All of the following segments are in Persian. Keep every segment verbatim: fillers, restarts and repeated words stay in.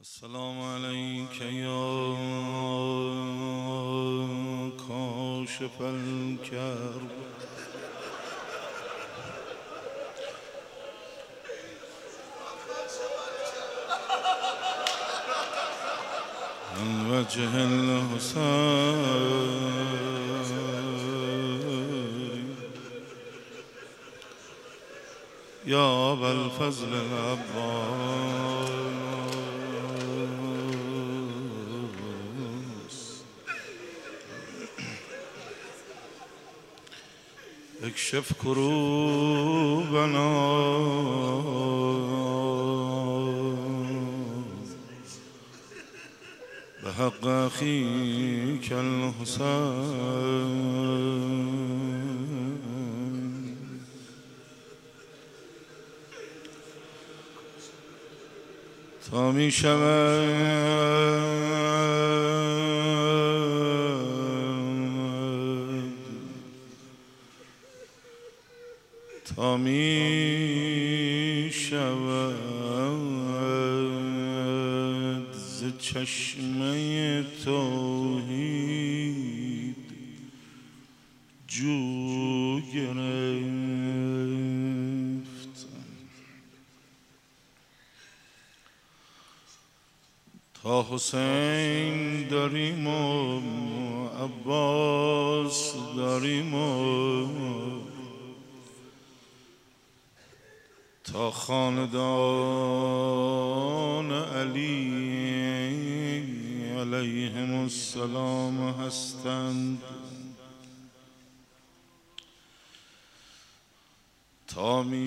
السلام عليك يا كاشف الكرب من وجه الحسين يا أبا الفضل العباس اكشف كروبنا بحق أخيك الحسين تا می شود تا می شود ز چشمه توحید جو گرفت تا حسین داریم و عباس داریم و تا خاندان علی علیهم السلام هستند تا می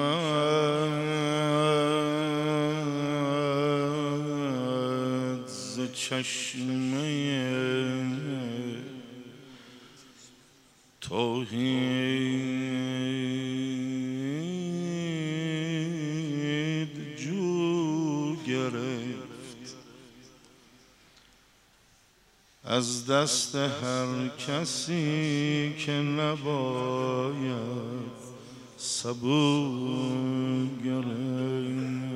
شود ز چشمه توحید جو گرفت از دست هر کسی که نباید سبو گرفت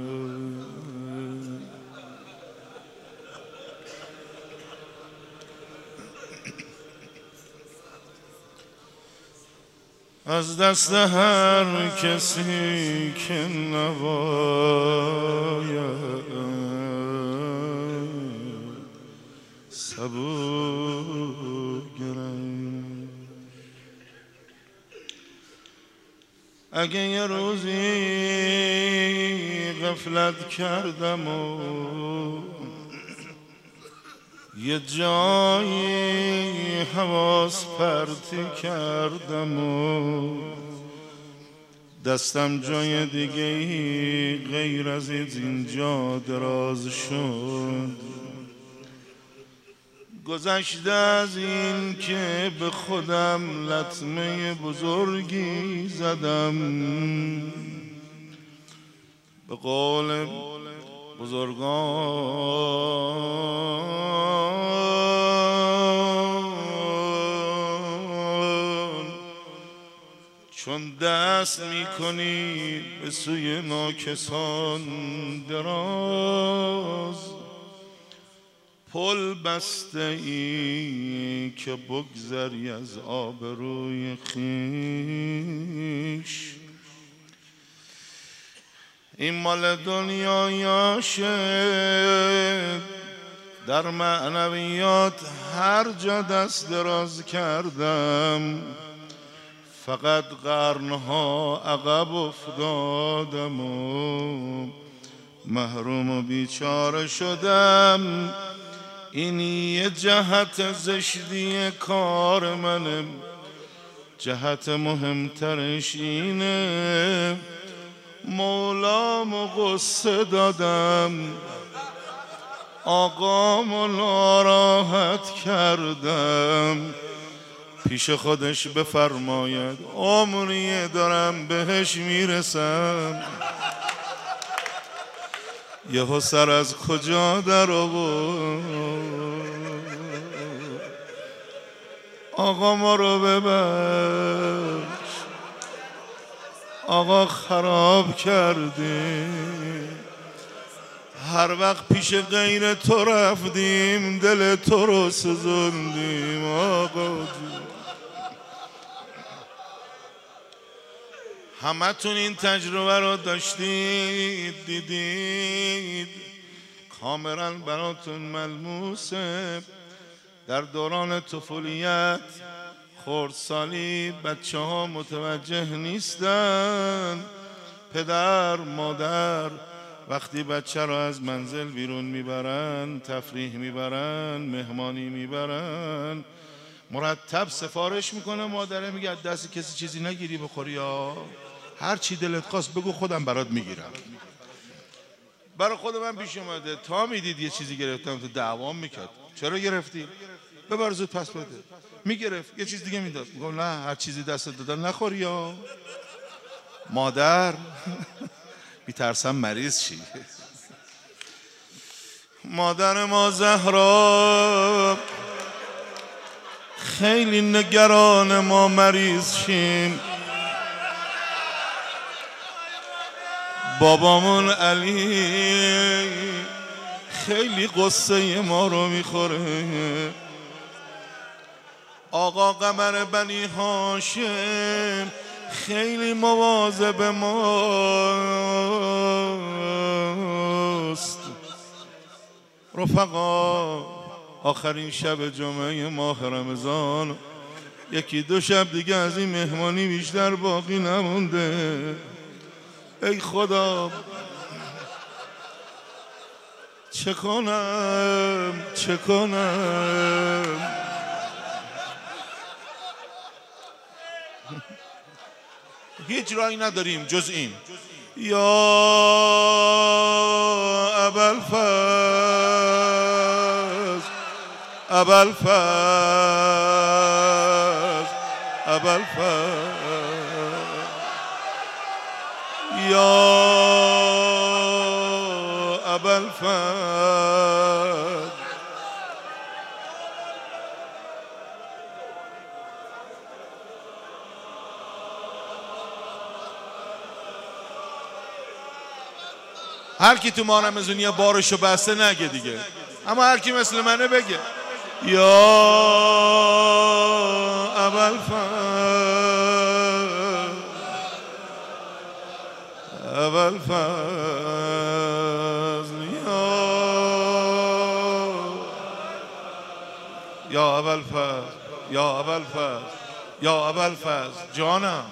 از دست هر کسی که نباید سبو گرفت اگه یه روزی غفلت کردم و یه جایی حواس پرتی کردم و دستم جای دیگه ای غیر از اینجا دراز شد گذشته از این که به خودم لطمه بزرگی زدم به قول بزرگان چون دست میکنی به سوی ناکسان دراز پل بسته ای که بگذری از آبروی خویش این مال دنیایاشه در معنویات هر جا دست دراز کردم فقط قرنها عقب افتادم و محروم و بیچاره شدم این یه جهت زشتی کار منه جهت مهمترش اینه مولامو غصه دادم آقامو ناراحت کردم پیش خودش بفرماید عمریه دارم بهش میرسم یهو سر از کجا در آورد آقا ما رو ببخش آقا خراب کردی هر وقت پیش غیر تو رفتیم دل تو رو سوزوندیم آقا جون. همه تون این تجربه رو داشتید دیدید، کاملا براتون ملموسه. در دوران طفولیت خردسالی بچه ها متوجه نیستن. پدر مادر وقتی بچه را از منزل بیرون میبرن، تفریح میبرن، مهمانی میبرن، مرتب سفارش میکنه. مادره میگه دست کسی چیزی نگیری بخوری، یا هر چی دلت خواست بگو خودم برات میگیرم. برای خود من پیش اومده تا میدید یه چیزی گرفتم تو دعوام میکرد، چرا گرفتی؟ ببر زود پس بده. میگرفت یه چیز دیگه میداد، میگم نه هر چیزی دستت دادن نخوری. یا مادر میترسم مریض شی. مادر ما زهرا خیلی نگران ما مریض شیم. بابامون علی خیلی قصه ما رو میخوره. آقا قمر بنی هاشم خیلی مواظب ماست. رفقا آخرین شب جمعه ماه رمضان، یکی دو شب دیگه از این مهمانی بیشتر باقی نمونده. ای خدا چه کنم چه کنم. هیچ راهی نداریم جز این. یا ابوالفضل ابوالفضل ابوالفضل یا ابوالفضل. هر کی تو ماه رمضانی بارشو بسته نگه دیگه، اما هر کی مثل منه بگه یا ابوالفضل ابوالفضل یا ابوالفضل یا ابوالفضل یا ابوالفضل جانم.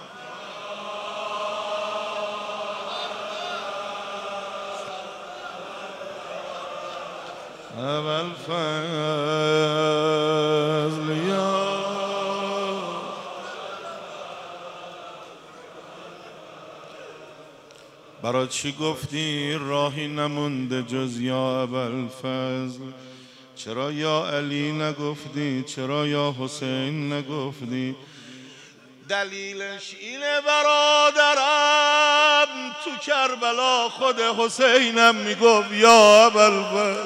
ابوالفضل یا برای چی گفتی راهی نمونده جز یا ابوالفضل؟ چرا یا علی نگفتی؟ چرا یا حسین نگفتی؟ دلیلش اینه برادرم تو کربلا خود حسینم میگفت یا ابوالفضل.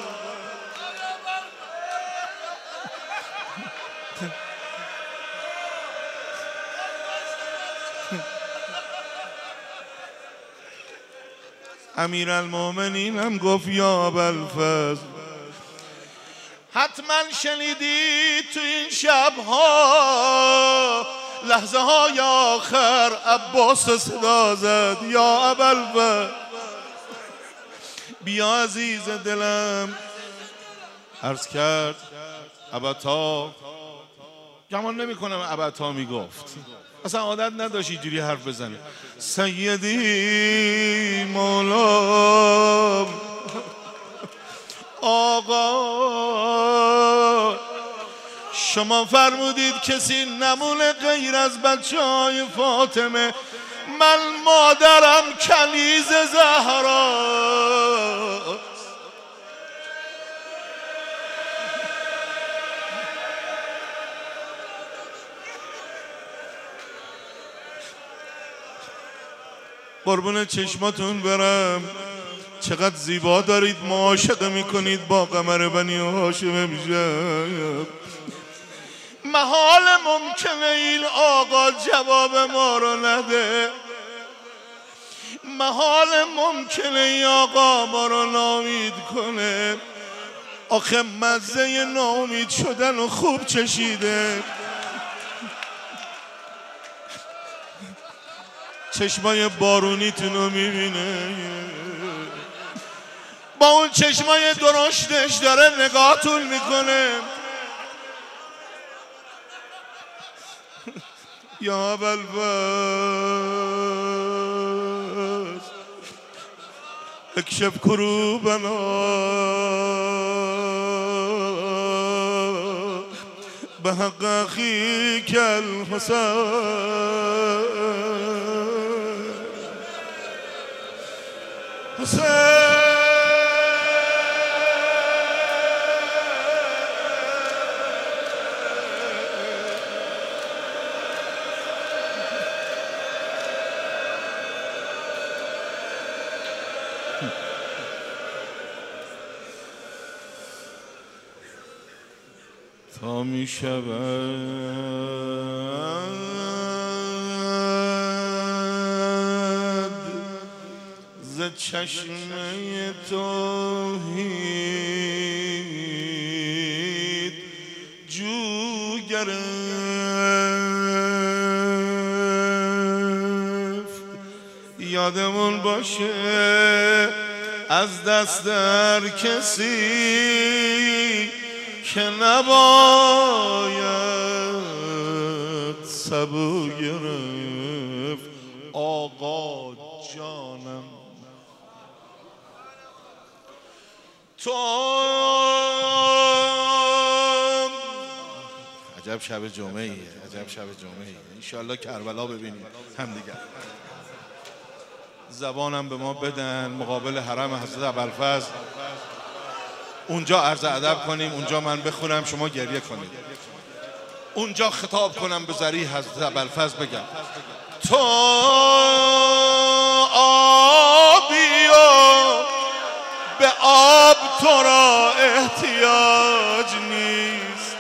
امیرالمومنین هم گفت یا ابوالفضل. حتما شنیدی تو این شبها لحظه های آخر عباس صدا زد یا ابوالفضل. بیا عزیز دلم. عرض کرد ابتا، گمان نمی کنم ابتا می گفت، اصلا عادت نداشت اینجوری حرف بزنه. سیدی مولا آقا شما فرمودید کسی نمونه غیر از بچه های فاطمه. من مادرم کنیز زهرا. قربون چشماتون برم، چقدر زیبا دارید معاشقه میکنید با قمر بنی هاشم امشب. محال ممکنه این آقا جواب ما رو نده. محال ممکنه ای آقا ما رو نامید کنه. آخه مزه نامید شدن و خوب چشیده. چشمای بارونیتون رو میبینه، با اون چشمای درشتش داره نگاهتون میکنه. یا ابوالفضل اکشف کروبنا به حق اخیک الحسین. حسین تا می شود ز چشمه توحید جو گرفت. یادمون باشه از دست در کسی که نباید سبو گرفت. آقا جانم تو عجب شب جمعه ایه، عجب شب جمعه ایه. انشالله کربلا ببینیم هم دیگر. زبانم به ما بدن مقابل حرم حضرت ابوالفضل اونجا عرض ادب کنیم، اونجا من بخونم شما گریه کنید، اونجا خطاب کنم به ذریع حضرت ابوالفضل بگم تو آبی و به آب تو را احتیاج نیست.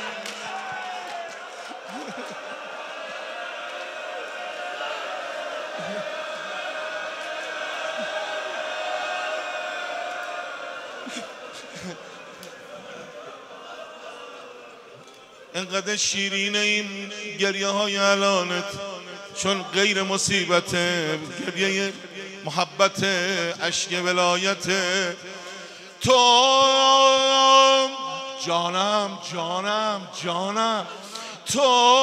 اینقدر شیرینه این گریه های الانت، چون غیر مصیبته، گریه محبت، اشک ولایت. تو جانم جانم جانم تو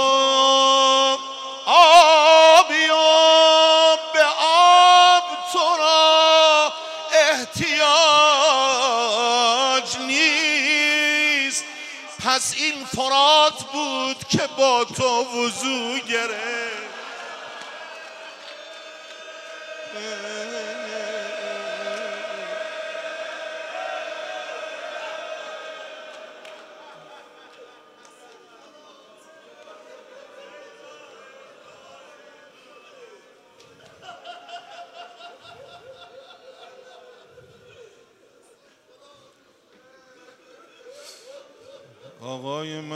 آبی و به آب تو را احتیاج نیست. پس این فرات بود که با تو وضو گرفت. آقای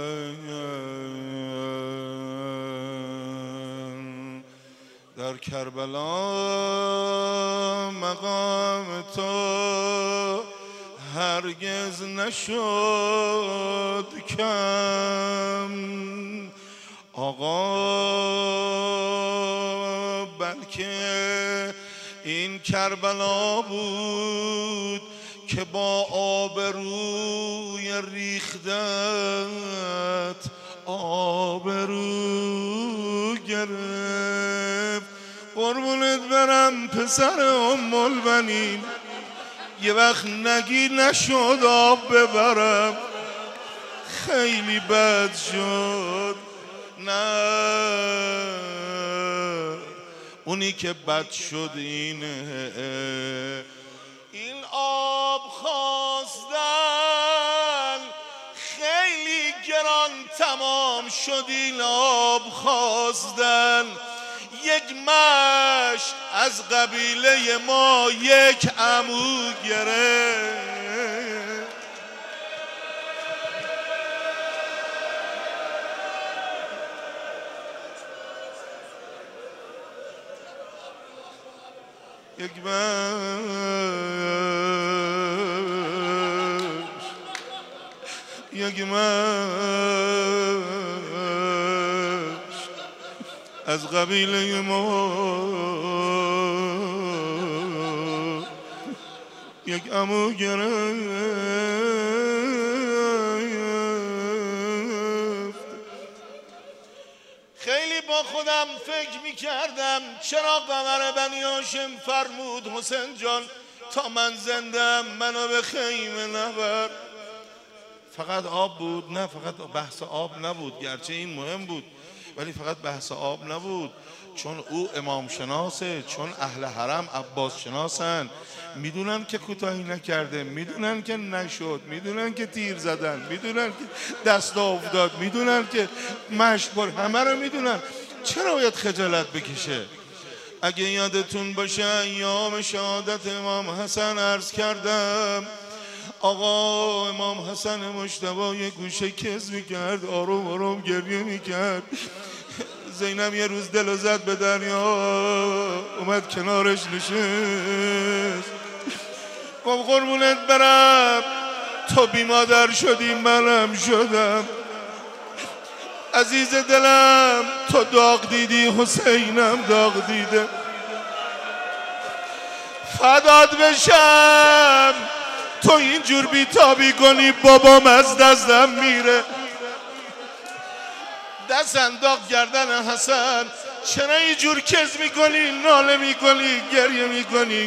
من در کربلا مقام تو هرگز نشد کم. آقا بلکه این کربلا بود که با آبروی ریختت آبرو گرفت. قربونت برم پسر ام البنین، یه وقت نگی نشد آب ببرم، خیلی بد شد. نه اونی که بد شد اینه، این آب خواستن خیلی گران تمام شد. این آب خواستن یک مشت از قبیله ما یک عمو گرفت. یک مش یک مش از قبیله ما یک عمو گرفت. خیلی با خودم فکر می کردم چرا قمر بنی هاشم فرمود حسین جان تا من زندم منو به خیمه نبر. فقط آب بود؟ نه، فقط بحث آب نبود، گرچه این مهم بود ولی فقط بحث آب نبود، چون او امام شناسه، چون اهل حرم عباس شناسن، میدونن که کوتاهی نکرده، میدونن که نشد، میدونن که تیر زدن، میدونن که دست افتاد، میدونن که مشت بر، همه رو میدونن. چرا باید خجالت بکشه؟ اگه یادتون باشه ایام شهادت امام حسن عرض کردم آقا امام حسن مجتبی یه گوشه کز میکرد، آروم آروم گریه میکرد. زینب یه روز دلو زد به دریا، اومد کنارش نشست، گفت قربونت برم تو بی مادر شدی منم شدم، عزیز دلم تو داغ دیدی حسینم داغ دیده، فدات بشم تو اینجور بیتابی کنی بابام از دستم میره. دست انداخت گردن حسن، چرا اینجور کز میکنی، ناله میکنی، گریه میکنی؟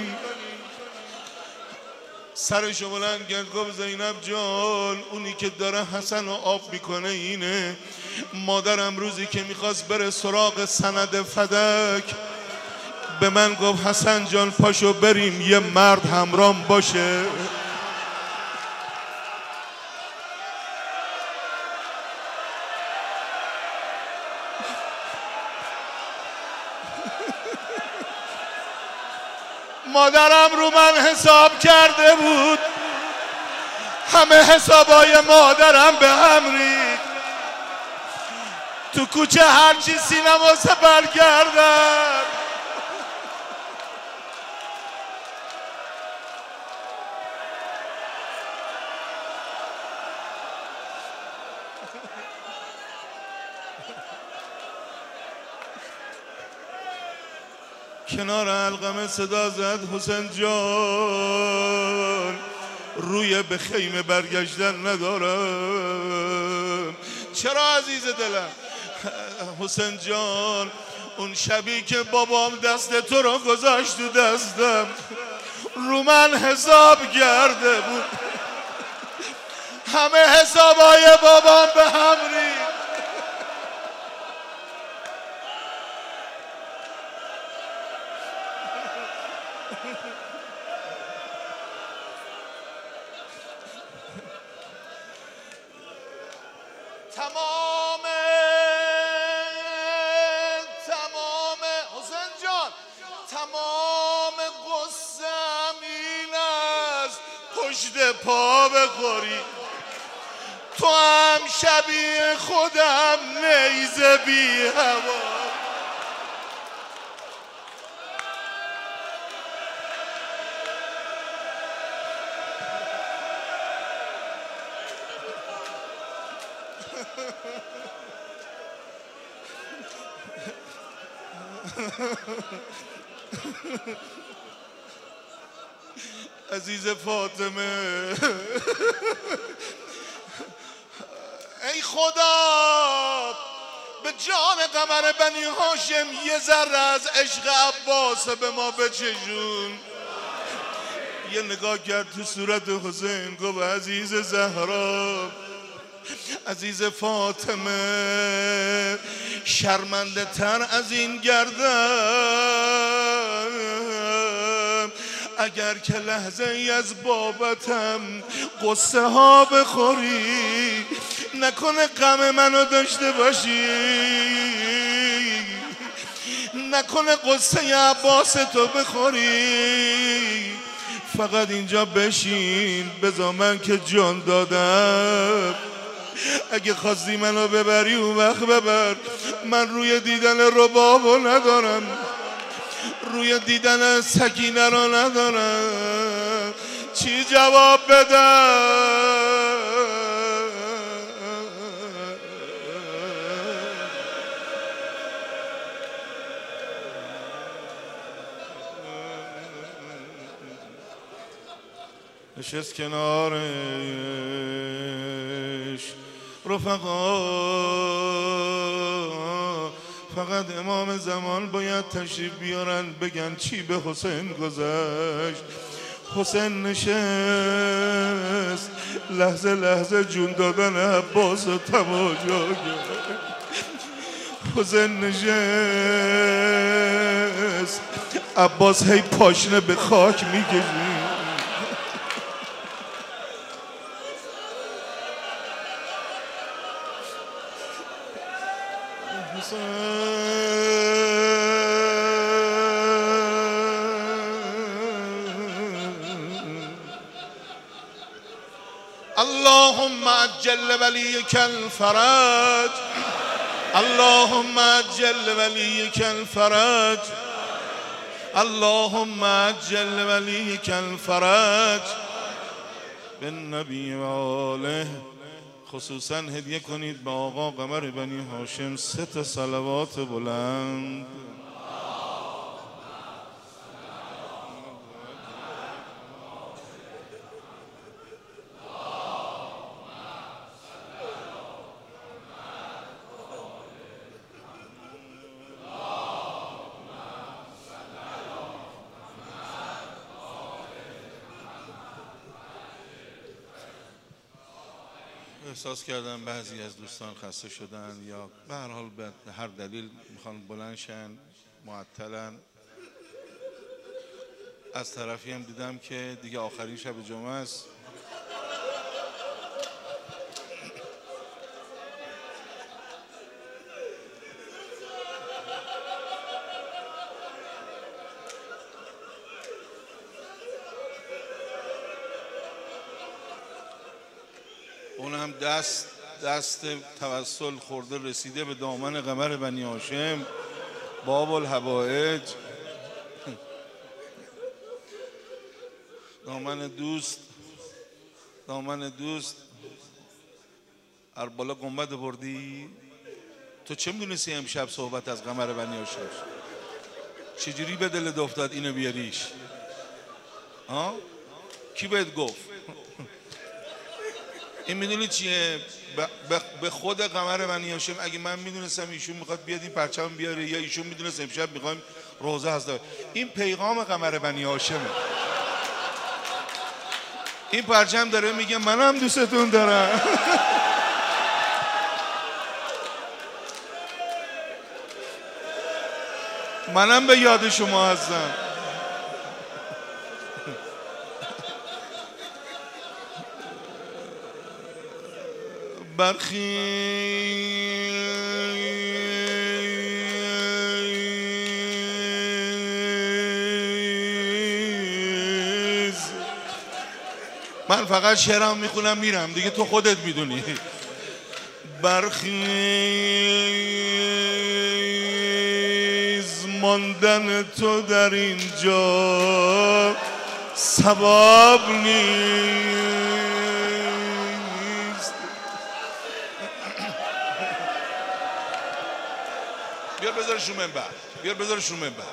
سرشو بلند کرد گفت زینب جان اونی که داره حسن رو آب میکنه اینه. مادرم روزی که میخواست بره سراغ سند فدک به من گفت حسن جان پاشو بریم یه مرد همرام باشه. مادرم رو من حساب کرده بود، همه حسابای مادرم به هم ریخت، تو کوچه هرچی سینما سفر کردم کنار علقمه صدا زد حسین جان روی به خیمه برگشتن ندارم. چرا عزیز دلم؟ حسین جان اون شبی که بابام دست تو رو گذاشت تو دستم رو من حساب کرده بود، همه حسابای بابام به هم ریخت. تمام تمام حسین جان تمام قصم این است پشت پا بخوری، تو هم شبیه خودم نیزه بی هوا. عزیز فاطمه ای خدا به جان قمر بنی هاشم یه ذره از عشق عباس به ما بچشون. یه نگاه کرد تو صورت حسین گفت عزیز زهرا عزیز فاطمه شرمنده تر از این گردم اگر که لحظه ای از بابتم قصه ها بخوری، نکنه غم منو داشته باشی، نکنه قصه عباس تو بخوری. فقط اینجا بشین بذار من که جان دادم، اگه خواستی منو ببری اون وقت ببر، من روی دیدن ربابو ندارم، روی دیدن سکینه رو ندارم، چی جواب بدم؟ نشست کنارش رفقا، فقط امام زمان باید تشریف بیارن بگن چی به حسین گذشت. حسین نشست لحظه لحظه جون دادن عباس رو تماشا کرد. حسین نشست عباس هی پاشنه به خاک میکشید. اللهم عجل وليك الفرج، اللهم عجل وليك الفرج، اللهم عجل وليك الفرج بالنبی و آله. خصوصا هدیه کنید به آقا قمر بنی هاشم سه تا صلوات بلند. احساس کردم بعضی از دوستان خسته شدن یا به هر حال به هر دلیل میخوان بلند شن، معطلن. از طرفی هم دیدم که دیگه آخرین شب جمعه است. اون هم دست دست توسل خورده رسیده به دامن قمر بنی هاشم باب الحوائج، دامن دوست، دامن دوست. اربالا گنبد بردی؟ تو چه میدونستی امشب صحبت از قمر بنی هاشم؟ چجوری به دلت افتاد اینو بیاریش؟ ها؟ کی بهت گفت؟ این میدونی چیه؟ به خود قمر بنی هاشم اگه من میدونستم ایشون میخواد بیاد این پرچم بیاره یا ایشون میدونست امشب میخوایم روزه هست، این پیغام قمر بنی هاشمه. این پرچم داره میگه منم دوستتون دارم. منم به یاد شما هستم. برخیز. من فقط شعرم میخونم میرم دیگه، تو خودت میدونی. برخیز ماندن تو در اینجا ثواب نیست. بیار بذارش رو منبر، بیار بذارش رو منبر.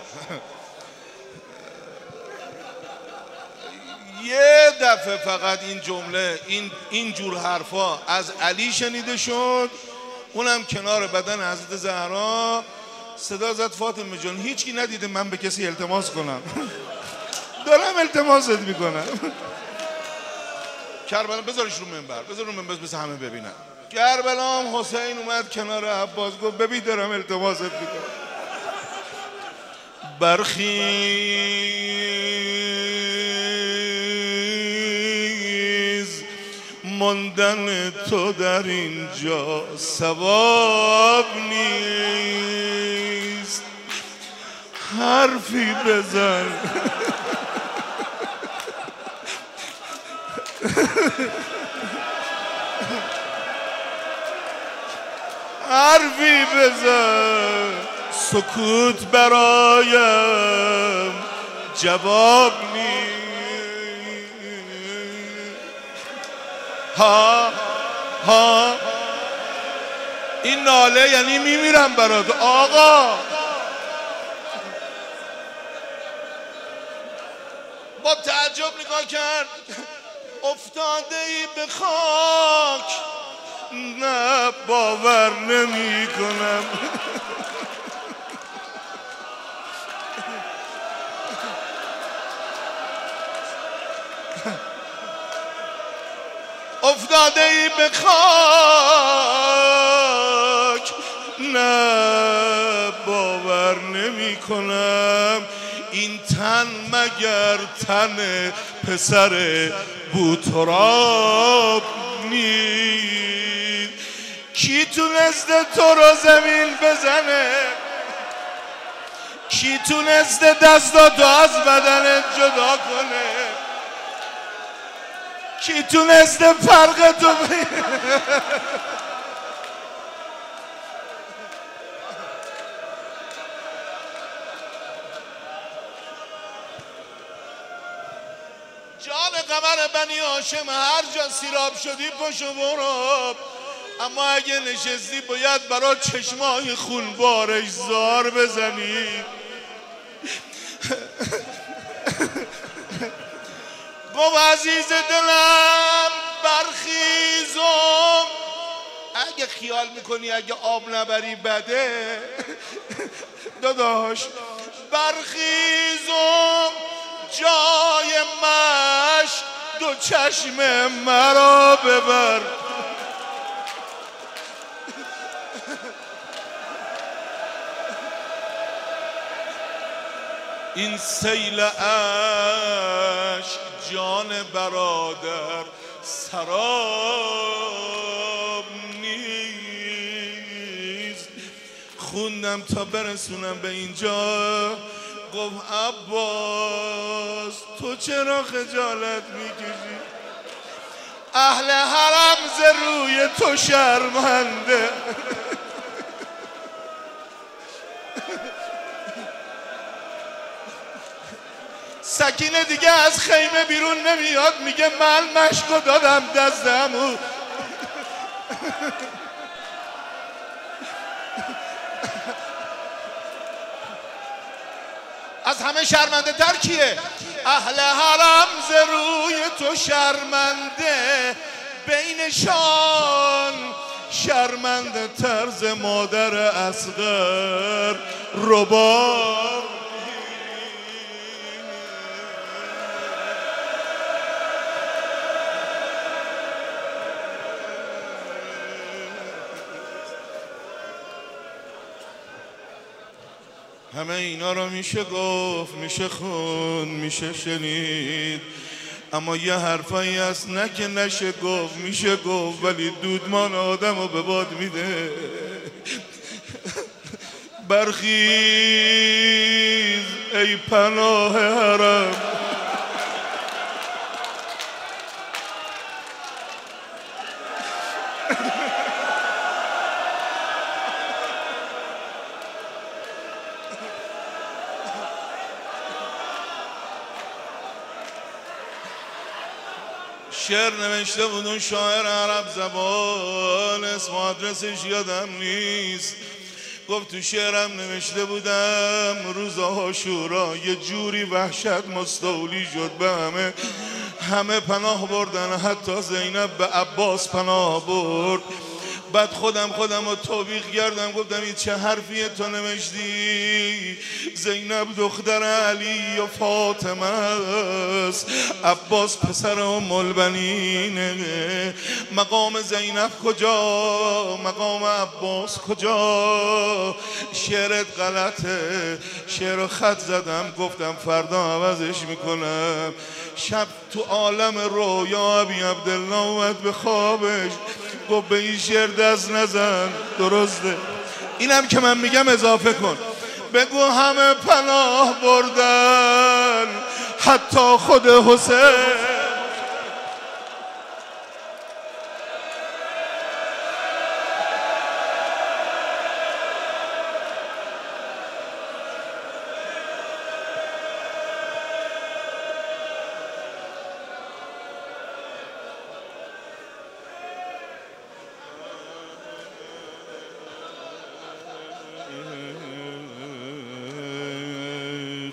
یه دفعه فقط این جمله، این این جور حرفا از علی شنیده شد، اونم کنار بدن حضرت زهرا. صدا زد فاطمه جان هیچکی ندیده من به کسی التماس کنم. دارم التماست میکنم. کربلا بذارش رو منبر، بذار رو منبر بس همه ببینن. کربلا هم حسین اومد کنار عباس گفت ببین دارم التماست میکنم. برخیز ماندن تو در اینجا ثواب نیست. حرفی بزن. حرفی بزن سکوت برایم جواب نیست. ها ها این ناله یعنی میمیرم برات آقا. با تعجب نگاه کرد. افتاده ای به خاک، نه باور نمی کنم. افتاده ای به خاک، نه باور نمی کنم. این تن مگر تن پسر بوتراب نیست؟ کی تونسته تو رو زمین بزنه؟ کی تونسته دستاتو از بدنت جدا کنه؟ کی تونسته فرق تو جان قمر بنی هاشم هر جا سیراب شدی پاشو برو، اما اگه نشستی باید برای چشمای خونبارش زار بزنی. گفت عزیز دلم برخیزم، اگه خیال میکنی اگه آب نبری بده داداش برخیزم، جای مشت دو چشم مرا ببر. این سیل عشق جان برادر سراب نیست. خوندم تا برسونم به اینجا. گفت عباس تو چرا خجالت میکشی؟ اهل حرم ز روی تو شرمنده. سکینه دیگه از خیمه بیرون نمیاد، میگه من مشکو دادم دست عمو. از همه شرمنده تر کیه؟ اهل حرم ز روی تو شرمنده، بینشان شرمنده تر ز مادر اصغر رباب. همه اینا رو میشه گفت، میشه خون، میشه شنید، اما یه حرفایی هست نه که نشه گفت، میشه گفت ولی دودمان آدم رو به باد میده. برخیز ای پناه حرم، شعر نوشته بود اون شاعر عرب زبان، اسم آدرسش یادم نیست. گفت تو شعرم نوشته بودم روز عاشورا یه جوری وحشت مستولی شد به همه، همه پناه بردن، حتی زینب به عباس پناه برد. بعد خودم خودم رو توبیخ کردم، گفتم این چه حرفیه تو نوشتی؟ زینب دختر علی و فاطمه است، عباس پسر ام البنینه. مقام زینب کجا؟ مقام عباس کجا؟ شعرت غلطه. شعر خط زدم، گفتم فردا عوضش میکنم. شب تو عالم رویا ابی عبدالله اومد به خوابش، گفت به این شعر دست نزن. درسته، اینم که من میگم اضافه کن. بگو همه پناه بردن، حتی خود حسین.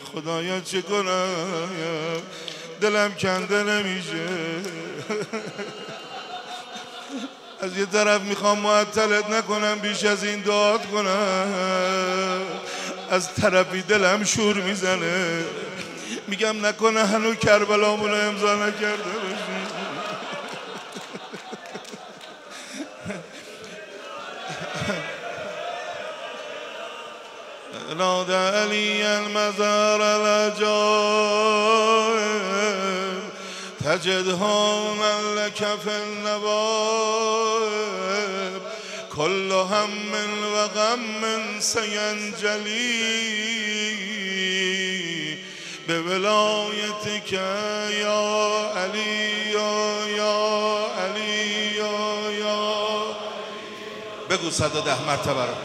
خدایا چه کنم دلم کنده نمیشه. از یه طرف میخوام معطلت نکنم بیش از این داد کنم، از طرفی دلم شور میزنه میگم نکنه هنو کربلامونو امضا نکرده باشی. نادى علي المزار العجائب تجد هونا لك في النوائب كل هم وغم سينجلي بولايتك يا علي يا علي يا بگو صد و ده مرتبه رو.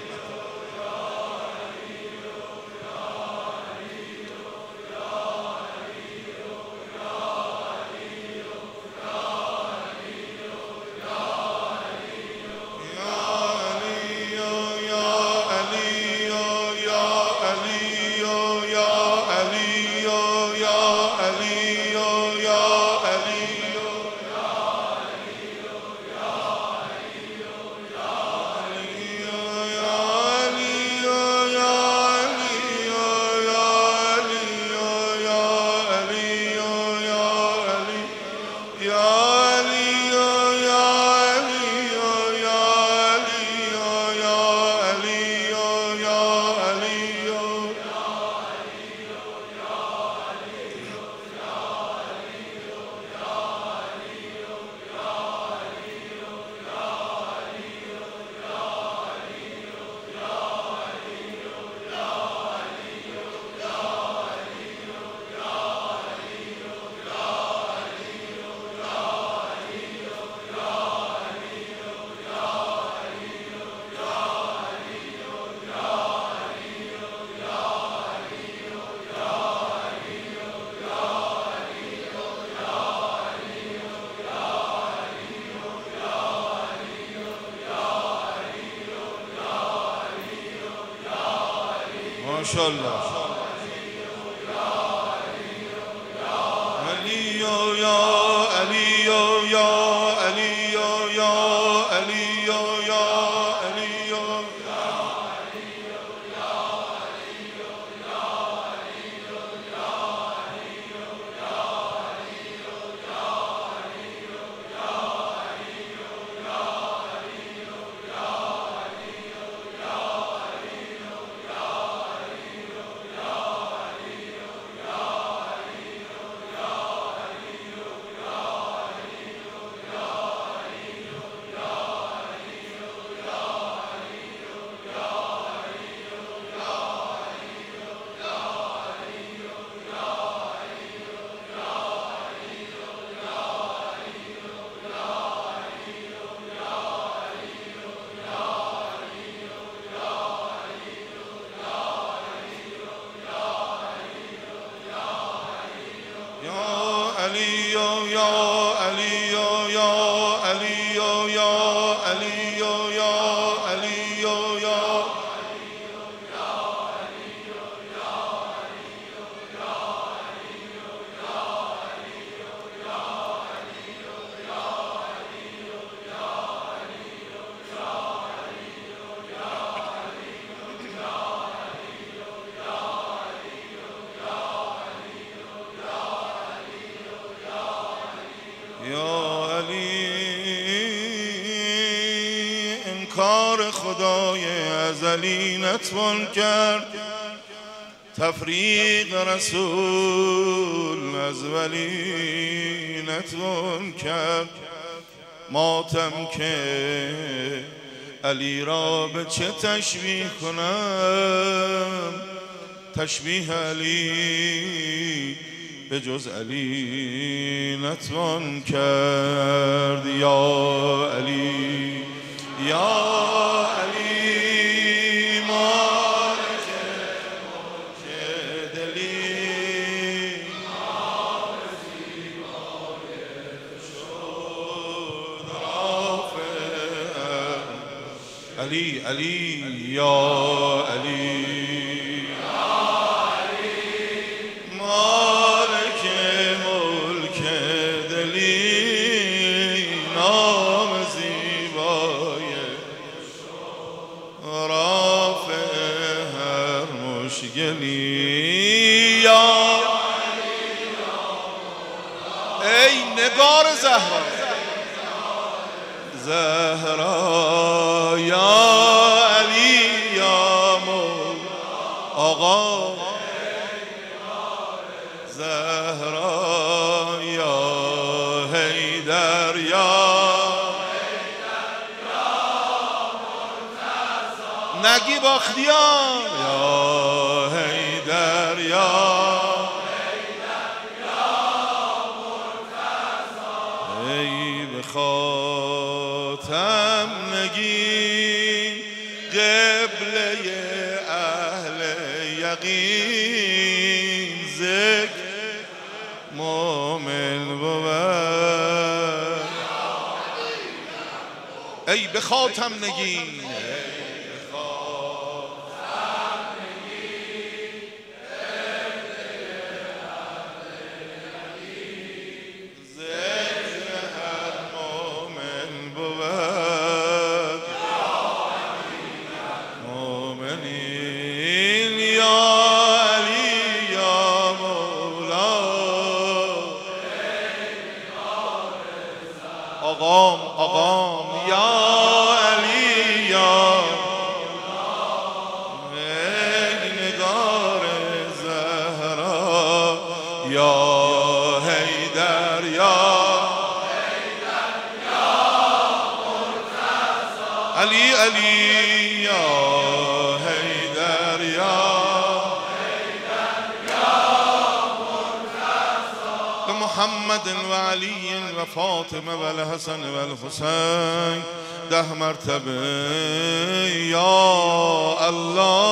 ماشاءالله علی یا علی یا علی یا علی یا علی یا انکار خدای ازلی نتوان کرد، تفریق رسول از ولی نتوان کرد. ماتم که علی را به چه تشبیه کنم، تشبیه علی به جز علی نتوان کرد. یا علی یا علی مالک ملک دلی، شد رافع علی علی یا علی یا علی زهرا زهرا یا علی یا مولا آقا زهرا یا حیدر یا نگی باختیار یا حیدر یا ای به خاتم نگین قبله اهل یقین ذکر مومن بود ای به خاتم نگین آقام آقام یا علی یا نگار زهرا یا حیدر یا علی علی یا حیدر یا محمد و علی و فاطمه و الحسن و الحسین ده مرتبه یا الله